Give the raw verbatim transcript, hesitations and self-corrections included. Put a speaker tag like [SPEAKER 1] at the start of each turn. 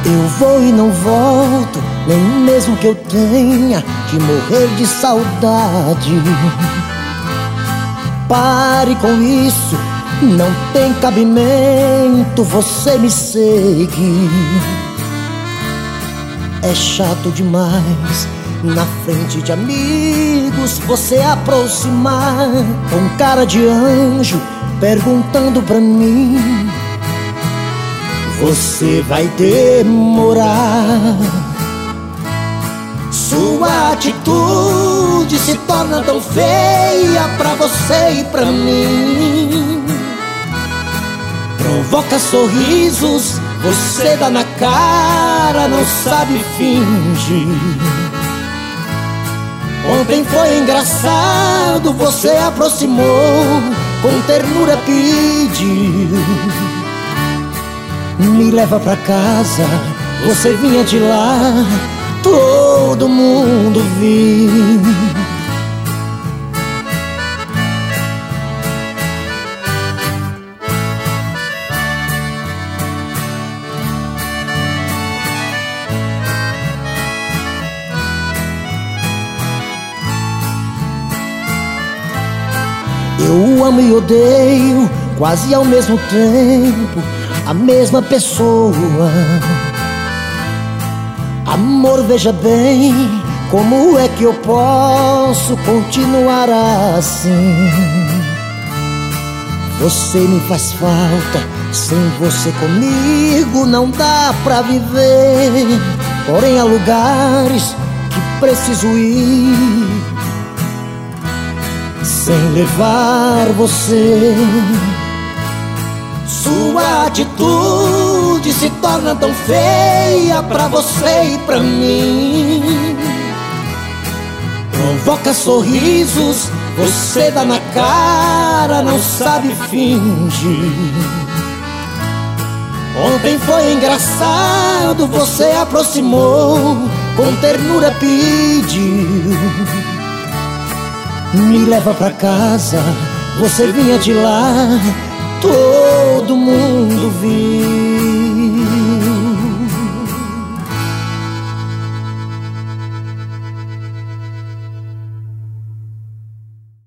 [SPEAKER 1] Eu vou e não volto, nem mesmo que eu tenha que morrer de saudade. Pare com isso, não tem cabimento você me seguir. É chato demais na frente de amigos você aproximar com cara de anjo perguntando pra mim: você vai demorar. Sua atitude se torna tão feia pra você e pra mim. Provoca sorrisos, você dá na cara, não sabe fingir. Ontem foi engraçado, você aproximou, com ternura pediu: me leva pra casa, você vinha de lá, todo mundo viu. Eu amo e odeio, quase ao mesmo tempo, a mesma pessoa. Amor, veja bem, como é que eu posso continuar assim? Você me faz falta, sem você comigo não dá pra viver. Porém há lugares que preciso ir sem levar você. Sua atitude se torna tão feia pra você e pra mim. Provoca sorrisos, você dá na cara, não sabe fingir. Ontem foi engraçado, você aproximou, com ternura pediu: me leva pra casa, você vinha de lá, todo mundo viu.